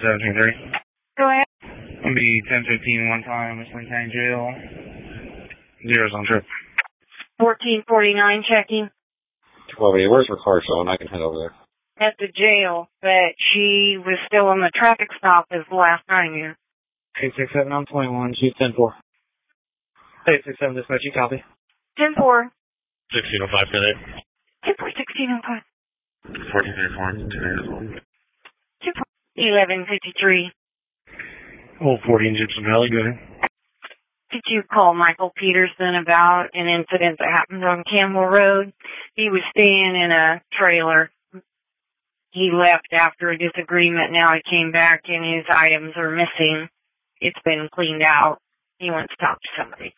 17-3. Go ahead. It'll be 10:15 one time, Whistling County Jail. Zero's on trip. 1449 checking. 1280, where's her car showing? I can head over there. At the jail, but she was still on the traffic stop as the last time here. 867 on 21, shoot 10-4. 867, dispatch, you copy. 10-4. 1605 today. 10-4, 1605. 1434, 1153. Old 40 in Gypsum Valley, go ahead. Did you call Michael Peterson about an incident that happened on Campbell Road? He was staying in a trailer. He left after a disagreement. Now he came back and his items are missing. It's been cleaned out. He wants to talk to somebody.